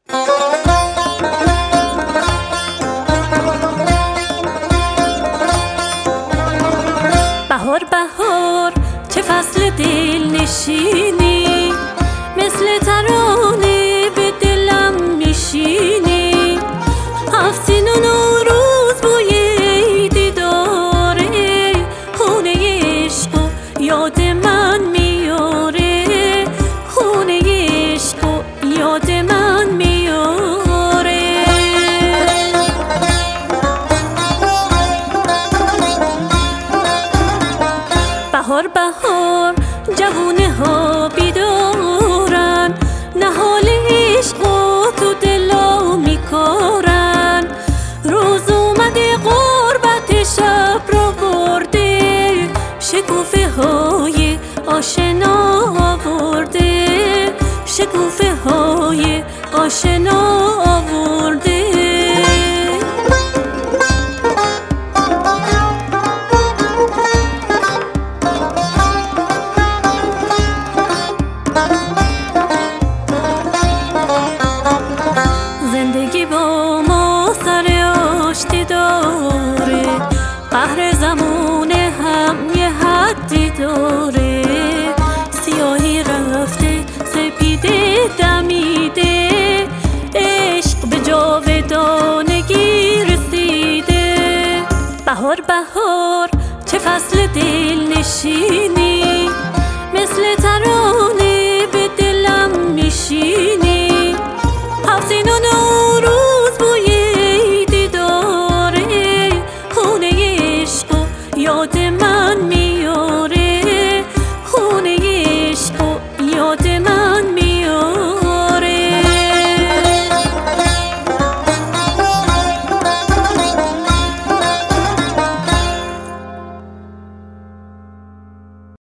بهار بهار چه فصل دل نشینی، مثل ترانه به دلم میشینی. هفتین و نوروز بوی دیداره، خونه عشق و یاد من میاره، خونه عشق و یاد من میاره. بهار بهار جوونه ها بیدارن، نهال عشق و تو دلا میکارن. روز اومده غربت شب را برده، شکوفه های آشنا آورده، شکوفه های آشنا آورده. زندگی با ما سر آشتی داره، قهر زمونه هم یه حدی داره. سیاهی رفته سپیده دمیده، عشق به جاودانگی رسیده. بهار بهار چه فصل دل نشینی،